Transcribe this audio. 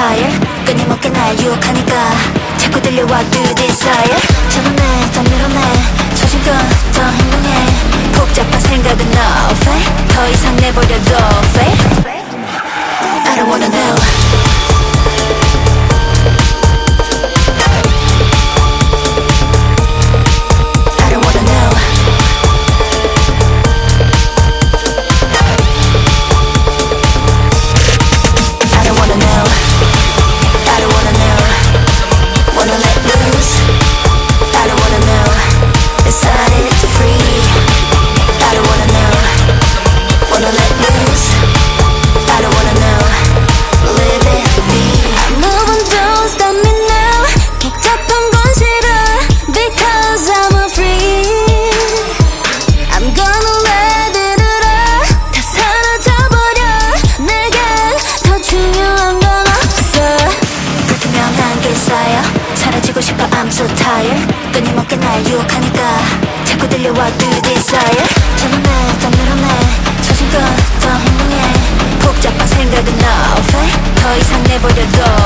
fire 끊임없게 날 유혹하니까 자꾸 들려와 do desire 잡아내 더 밀어내 소신껏 더 행동해 복잡한 생각은 no fake 더 이상 내버려둬 fake I don't wanna know 사라지고 싶어 I'm so tired 끊임없게 날 유혹하니까 자꾸 들려와 do desire 잡아내 더 밀어내 소신껏 더 행동해 복잡한 생각은 no fake 더 이상 내버려둬